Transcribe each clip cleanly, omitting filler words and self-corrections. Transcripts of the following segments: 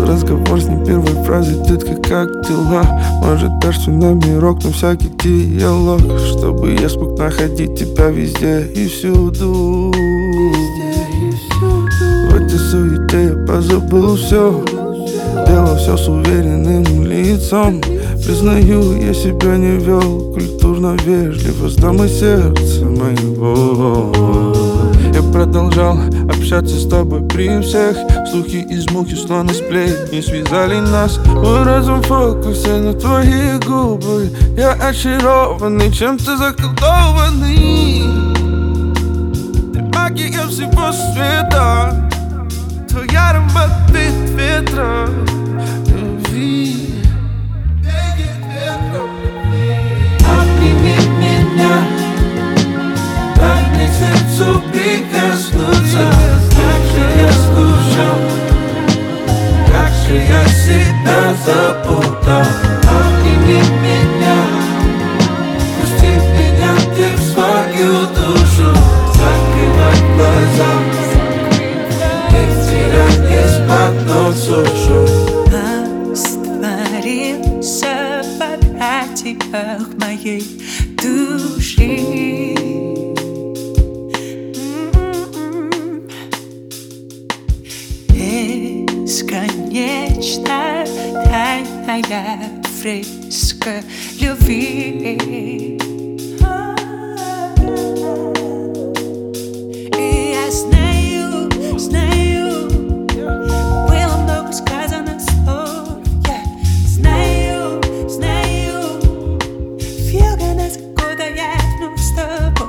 разговор с ней первой фразой: детка, как дела? Может, дашь цунами рок на всякий диалог, чтобы я смог находить тебя везде и всюду. В этой суете я позабыл все, делал все с уверенным лицом. Признаю, я себя не вел культурно вежливо с дамой сердца моего. Я продолжал общаться с тобой при всех. Слухи из мухи, словно сплетни, связали нас. Мой разум в фокусе на твои губы. Я очарованный, чем-то заколдованный. Ты магия всего света, твой аромат ветра любви. Обними меня, дай мне к сердцу прикоснуться. Как же я скучал, как же я себя запутал. Обними меня, пусти меня ты в свою душу. Закрывай глаза, их терять из-под ног сушу. Растворился в объятиях моей души. Бесконечно тайная фреска любви. И я знаю, было много сказано слов. Я знаю, фига нас куда я с тобой.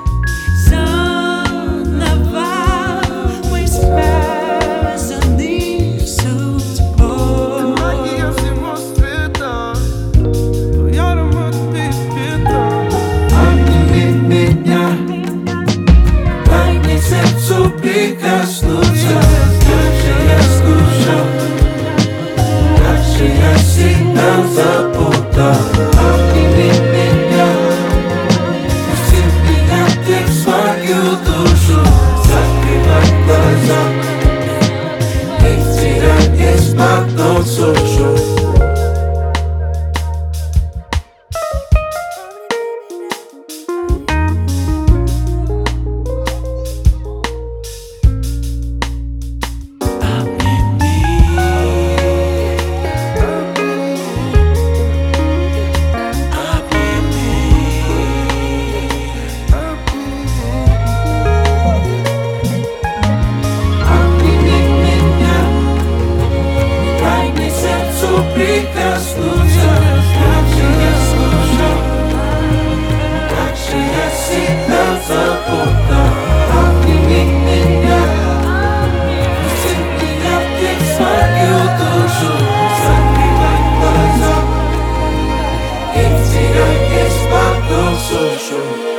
Заново мы связаны судьбой. Магия всего света, твой аромат ветра. Обними меня, дай мне к сердцу прикоснуться. Как же я скучал, как же я себя запутал. Обними меня, пусти меня ты в свою душу. Закрывай глаза, их терять из-под ног сушу. Прикоснуться, как же я скучал, как же я себя запутал. Обними меня, пусти меня ты в свою душу. Закрывай глаза, их терять из-под ног сушу.